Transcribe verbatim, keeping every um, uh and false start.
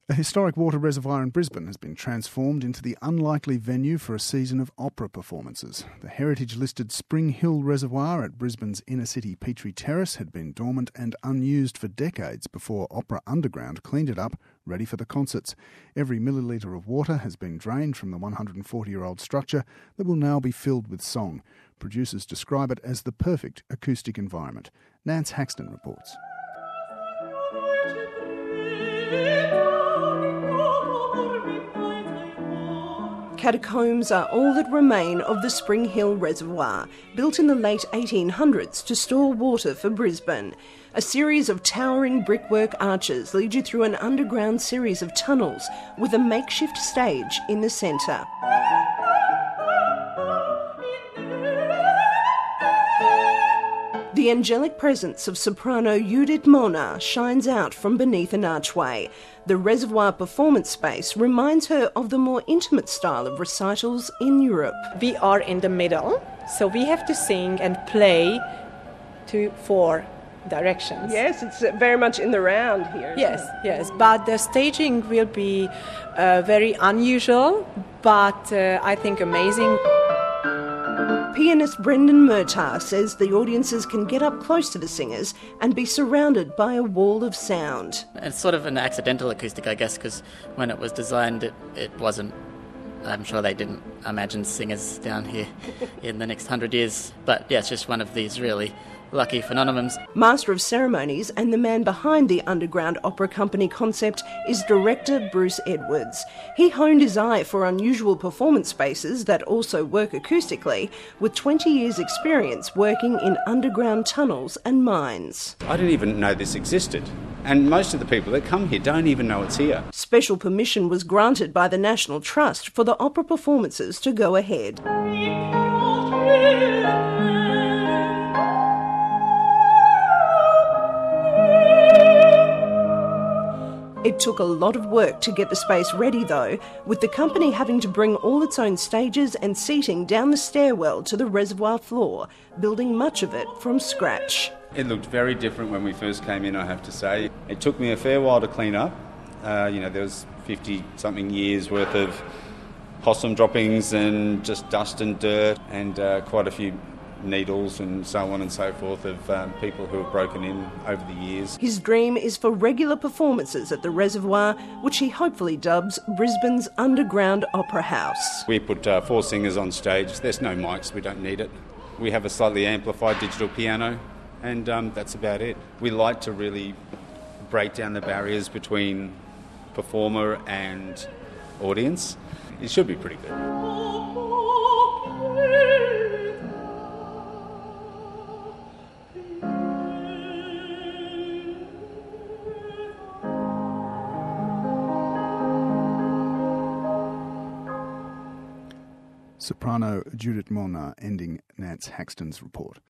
A historic water reservoir in Brisbane has been transformed into the unlikely venue for a season of opera performances. The heritage-listed Spring Hill Reservoir at Brisbane's inner-city Petrie Terrace had been dormant and unused for decades before Opera Underground cleaned it up, ready for the concerts. Every millilitre of water has been drained from the one hundred forty-year-old structure that will now be filled with song. Producers describe it as the perfect acoustic environment. Nance Haxton reports. Catacombs are all that remain of the Spring Hill Reservoir, built in the late eighteen hundreds to store water for Brisbane. A series of towering brickwork arches lead you through an underground series of tunnels with a makeshift stage in the centre. The angelic presence of soprano Judith Molnar shines out from beneath an archway. The reservoir performance space reminds her of the more intimate style of recitals in Europe. We are in the middle, so we have to sing and play to four directions. Yes, it's very much in the round here. Yes, yes, but the staging will be uh, very unusual, but uh, I think amazing. Pianist Brendan Murtagh says the audiences can get up close to the singers and be surrounded by a wall of sound. It's sort of an accidental acoustic, I guess, because when it was designed, it, it wasn't, I'm sure they didn't imagine singers down here in the next hundred years. But yeah, it's just one of these really lucky phenomenons. Master of Ceremonies and the man behind the Underground Opera Company concept is director Bruce Edwards. He honed his eye for unusual performance spaces that also work acoustically, with twenty years' experience working in underground tunnels and mines. I didn't even know this existed, and most of the people that come here don't even know it's here. Special permission was granted by the National Trust for the opera performances to go ahead. It took a lot of work to get the space ready though, with the company having to bring all its own stages and seating down the stairwell to the reservoir floor, building much of it from scratch. It looked very different when we first came in, I have to say. It took me a fair while to clean up. Uh, you know, there was fifty-something years worth of possum droppings and just dust and dirt and uh, quite a few needles and so on and so forth of um, people who have broken in over the years. His dream is for regular performances at the reservoir, which he hopefully dubs Brisbane's Underground Opera House. We put uh, four singers on stage. There's no mics, we don't need it. We have a slightly amplified digital piano, and um, that's about it. We like to really break down the barriers between performer and audience. It should be pretty good. Soprano Judith Molnar ending Nance Haxton's report.